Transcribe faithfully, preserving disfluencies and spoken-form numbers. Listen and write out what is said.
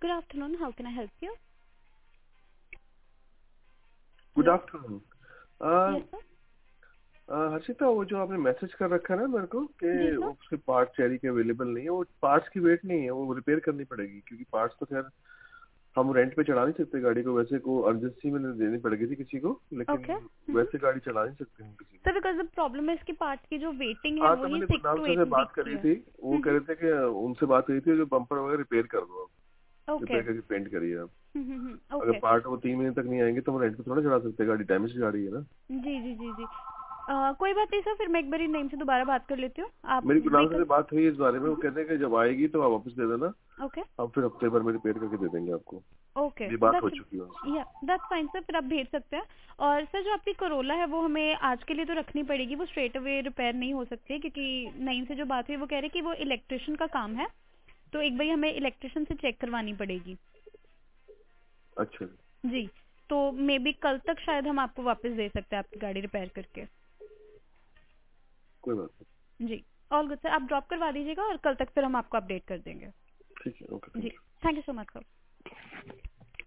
Good afternoon. How can I help you? Good Hello? Afternoon. Yes, sir. Harshita, वो जो आपने message कर रखा है ना मेरे को कि जी सर। उसके पार्ट चेरी के अवेलेबल नहीं है, वो पार्ट्स की वेट नहीं है, वो रिपेयर करनी पड़ेगी क्योंकि पार्ट्स तो खैर हम रेंट पे चढ़ा नहीं सकते गाड़ी को। वैसे को अर्जेंसी में देनी पड़ेगी थी किसी को, लेकिन Okay. हम्म। वैसे गाड़ी चला नहीं सकते हम किसी सर को। बिकॉज द प्रॉब्लम है इसकी पार्ट की जो वेटिंग है हाँ, तो वही मैंने six Gurnam two sir eight से बात वीक की करी है। थी, वो कह हम्म। रहे थे कि उनसे बात करी थी, जो बम्पर वगैरह रिपेयर कर दो आप, ओके। रिपेयर करके पेंट करिए आप। हम्म। अगर ओके। पार्ट वो तीन महीने तक नहीं आएंगे तो हम रेंट पे थोड़ा चढ़ा सकते, गाड़ी डैमेज गाड़ी है ना। जी जी जी जी। अ, कोई बात नहीं सर, फिर मैं एक बार नेम से दोबारा बात कर लेती हूँ। आप मेरी गुरनाम सर से व्हीकल। बात हुई इस बारे में, वो कहते हैं कि जब आएगी तो आप वापस दे देना, ओके। हम फिर हफ्ते भर में रिपेयर करके दे देंगे आपको। ओके ये बात हो दैट्स चुकी है उनसे। या दैट्स फाइन सर, फिर आप भेज सकते हैं। और सर जो आपकी करोला है वो हमें आज के लिए तो रखनी पड़ेगी, वो स्ट्रेट अवे रिपेयर नहीं हो सकती है क्योंकि नईम से जो बात हुई वो कह रहे कि वो इलेक्ट्रिशियन का काम है, तो एक बार हमें इलेक्ट्रिशियन से चेक करवानी पड़ेगी। अच्छा, जी। तो मे बी कल तक शायद हम आपको वापस दे सकते हैं आपकी गाड़ी रिपेयर करके। कोई बात नहीं। जी। ऑल गुड सर, आप ड्रॉप करवा दीजिएगा और कल तक फिर हम आपको अपडेट कर देंगे। ठीक है, ओके, जी। Thank you. Thank you so much sir.